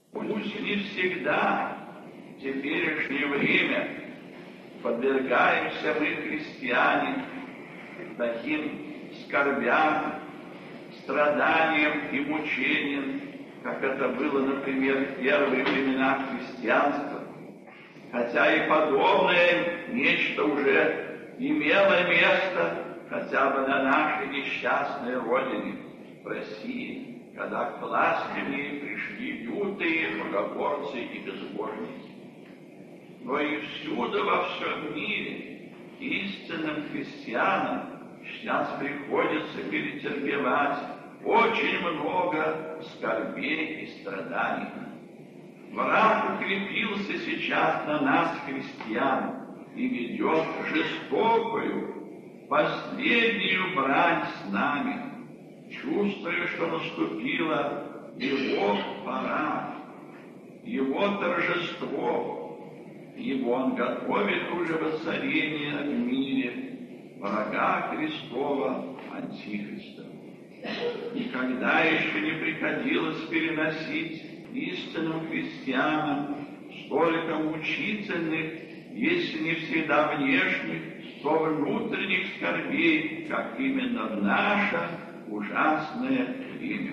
Пусть не всегда в теперешнее время подвергаемся мы, христиане, таким скорбям, страданиям и мучениям, как это было, например, в первые времена христианства, хотя и подобное нечто уже имело место хотя бы на нашей несчастной родине, в России, когда к власти в ней пришли лютые богоборцы и безбожники. Но и всюду во всем мире истинным христианам сейчас приходится перетерпевать очень много скорбей и страданий. Враг укрепился сейчас на нас, христиан, и ведет жестокую, последнюю брань с нами, чувствуя, что наступила его пора, его торжество, ибо он готовит уже воцарение в мире врага Христова, Антихриста. Никогда еще не приходилось переносить истинным христианам столько мучительных, если не всегда внешних, то внутренних скорбей, как именно в наше ужасное время.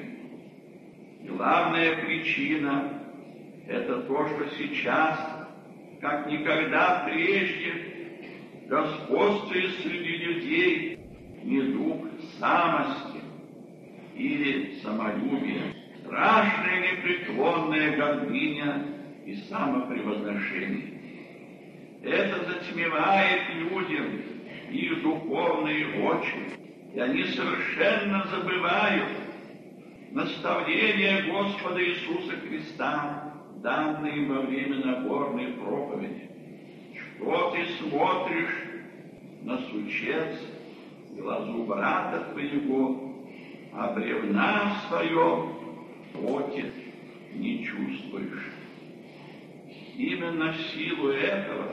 Главная причина – это то, что сейчас, как никогда прежде, господствует среди людей не дух самости или самолюбия, страшная непреклонная гордыня и самопревозношение. Это затмевает людям их духовные очи, и они совершенно забывают наставления Господа Иисуса Христа, данные во время Нагорной проповеди. Что ты смотришь на сучец в глазу брата твоего, а бревна в своем поте не чувствуешь? Именно в силу этого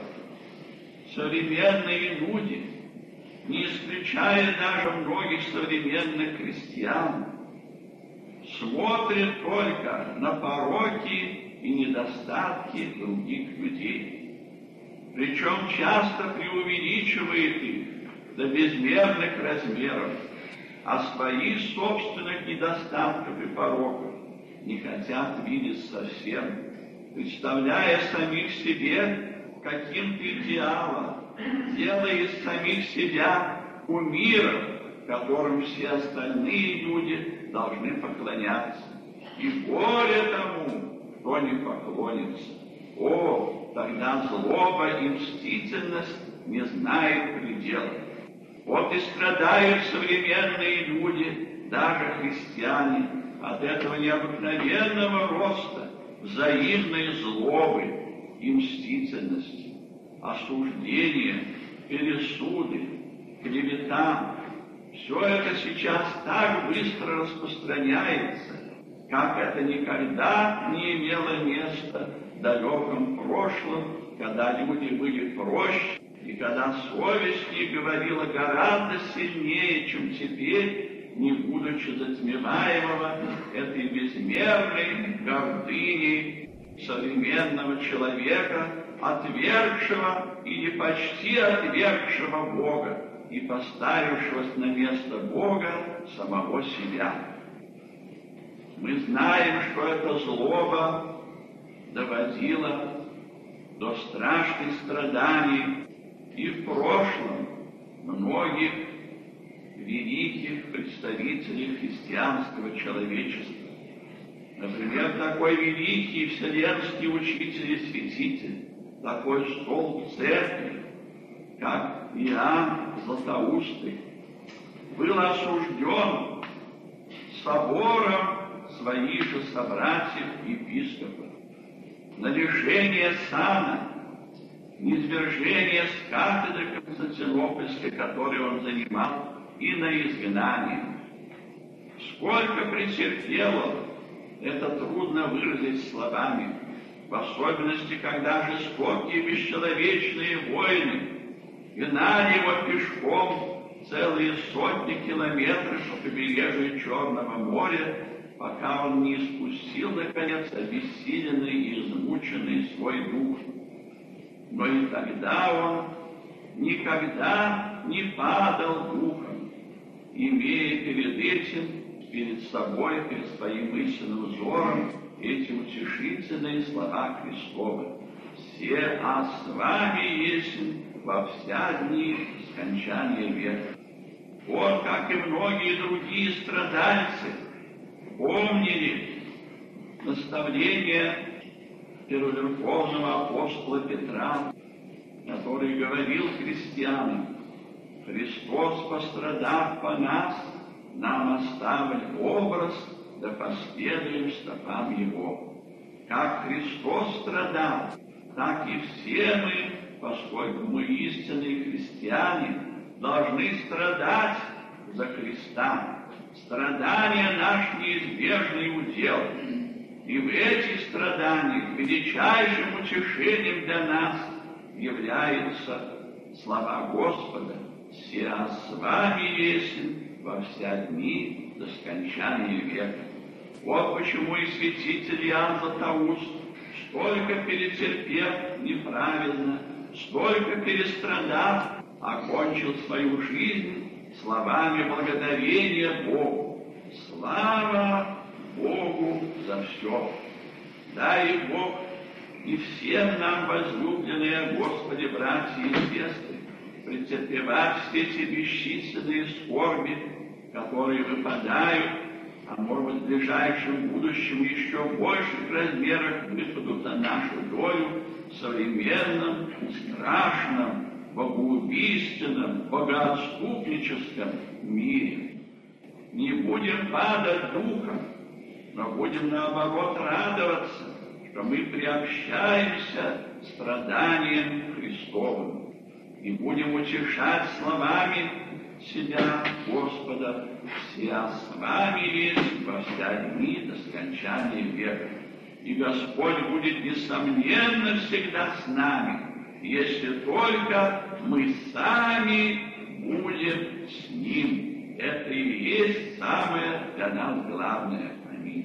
современные люди, не исключая даже многих современных христиан, смотрят только на пороки и недостатки других людей. Причем часто преувеличивает их до безмерных размеров, а своих собственных недостатков и пороков не хотят видеть совсем, представляя самих себе каким-то идеалом, делая из самих себя кумиром, которым все остальные люди должны поклоняться. И горе тому, кто не поклонится. О, тогда злоба и мстительность не знает предела. Вот и страдают современные люди, даже христиане, от этого необыкновенного роста взаимной злобы и мстительности, осуждения, пересуды, клевета. Все это сейчас так быстро распространяется, как это никогда не имело места в далеком прошлом, когда люди были проще, и когда совесть их говорила гораздо сильнее, чем теперь, не будучи затмеваемого этой безмерной гордыней современного человека, отвергшего или почти отвергшего Бога и поставившегося на место Бога самого себя. Мы знаем, что эта злоба доводила до страшных страданий и в прошлом многих великих представителей христианского человечества. Например, такой великий вселенский учитель и святитель, такой столб церкви, как Иоанн Златоустый, был осужден собором своих же собратьев-епископов на лишение сана, низвержение с кафедры Константинопольской, которую он занимал, и на изгнание. Сколько претерпел он, это трудно выразить словами, в особенности, когда жестокие бесчеловечные войны гнали его пешком целые сотни километров по побережью Черного моря пока он не испустил, наконец, обессиленный и измученный свой дух. Но и тогда он никогда не падал духом, имея перед собой, перед своим истинным взором эти утешительные слова Христовы. «Се с вами есть во вся дни скончания века». Вот как и многие другие страдальцы помнили наставление первоверховного апостола Петра, который говорил христианам: «Христос, пострадав по нас, нам оставил образ, да последуем стопам Его». Как Христос страдал, так и все мы, поскольку мы истинные христиане, должны страдать за Христа. Страдания наш неизбежный удел. И в этих страданиях величайшим утешением для нас являются слова Господа: «Се с вами есть во все дни до скончания века». Вот почему и святитель Иоанн Златоуст, столько перетерпев неправедно, столько перестрадав, окончил свою жизнь словами благодарения Богу. Слава Богу за все! Дай Бог и всем нам, возлюбленные Господи, братья и сестры, претерпевать все эти бесчисленные скорби, которые выпадают, а может быть в ближайшем будущем еще в больших размерах выпадут на нашу долю в современном, страшном, богоубийственном, богоотступническом мире. Не будем падать духом, но будем наоборот радоваться, что мы приобщаемся к страданиям Христовым, и будем утешать словами себя Господа: «Се с вами есть во все дни до скончания века». И Господь будет, несомненно, всегда с нами, если только мы сами будем с Ним. Это и есть самое для нас главное. Аминь.